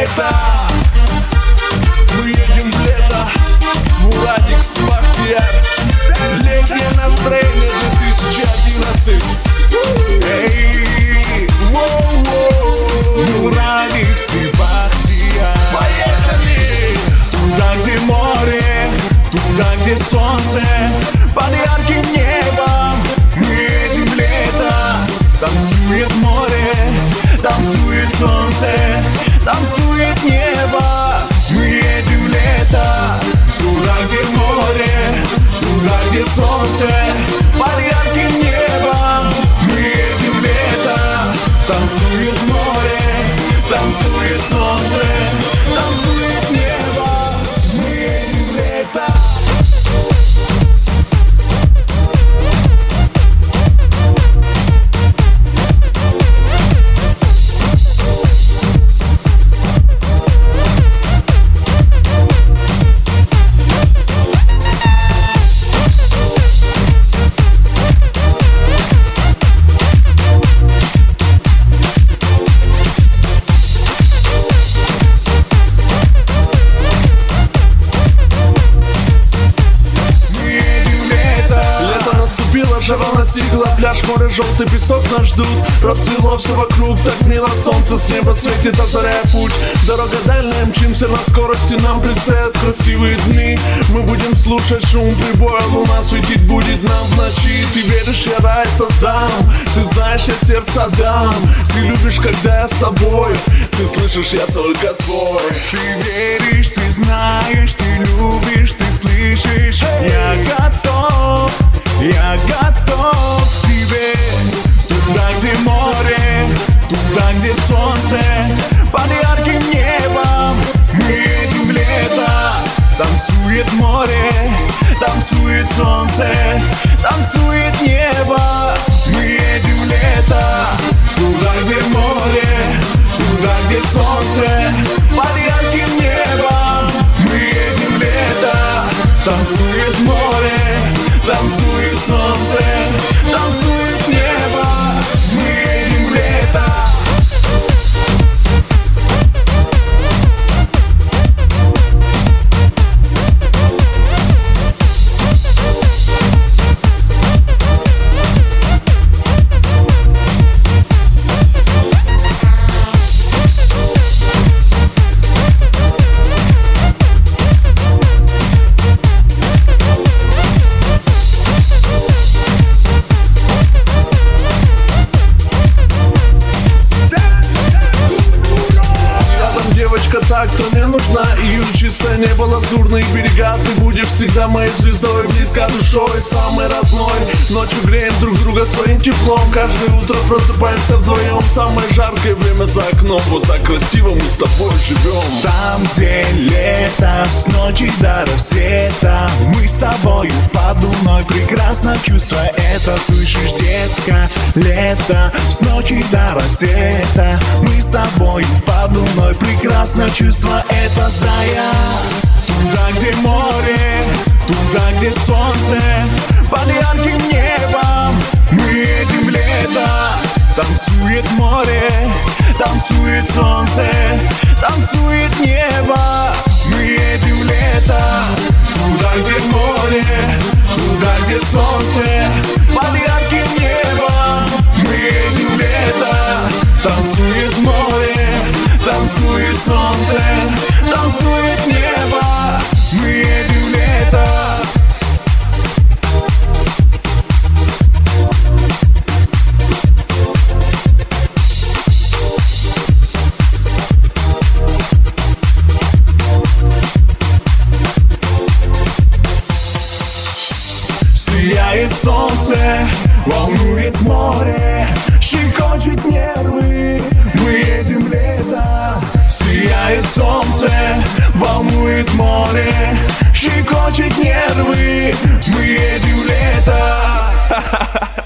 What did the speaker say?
лето. Мы едем в лето, Мурадик, Бахтияр. Летнее настроение 2011. Эй, воу-воу. Мурадик, Бахтияр. Поехали! Туда, где море, туда, где солнце, под ярким небом мы едем в лето. Танцует море, танцует солнце, танцует небо. Мы едем в лето. Туда, где море, туда, где солнце, под ярким небом мы едем в лето. Танцует море, танцует солнце, танцует небо. Мы едем в лето. Жара настигла, пляж, море, желтый песок нас ждут. Расцвело все вокруг, так мило, солнце с неба светит, озаряя путь. Дорога дальняя, мчимся на скорости, нам предстоят красивые дни. Мы будем слушать шум прибоя, луна светить будет нам в ночи. Ты веришь, я рай создам, ты знаешь, я сердце дам. Ты любишь, когда я с тобой, ты слышишь, я только твой. Ты веришь, ты знаешь, ты любишь, ты слышишь. Я готов к тебе. Туда, где море, туда, где солнце, под ярким небом мы едем в лето. Танцует море, танцует солнце, танцует небо. Мы едем в лето. Туда, где море, туда, где солнце, под ярким небом мы едем в лето. Танцует море, танцует солнце, танцует небо. Мы едем в лето. Так, кто мне нужна, июль, чистое небо, лазурные берега. Ты будешь всегда моей звездой, близко душой, самой родной. Ночью греем друг друга своим теплом, каждое утро просыпаемся вдвоем. Самое жаркое время за окном, вот так красиво мы с тобой живем. Там, где лето, с ночи до рассвета, мы с тобою под луной прекрасно чувствуя это. Слышишь, детка, лето, с ночи до рассвета, мы с тобою под луной прекрасно чувствуя это, зая. Туда, где море, туда, где солнце, под ярким небом мы едем в лето. Танцует море, танцует солнце, танцует небо. Мы едем в лето. Туда, где море, туда, где солнце, под ярким небом мы едем в лето. Танцует море, танцует солнце, танцует небо. Мы едем в лето. Сияет солнце, волнует море, щекочет нервы. Мы едем в лето. Сияет солнце, волнует море, щекочет нервы. Мы едем в лето.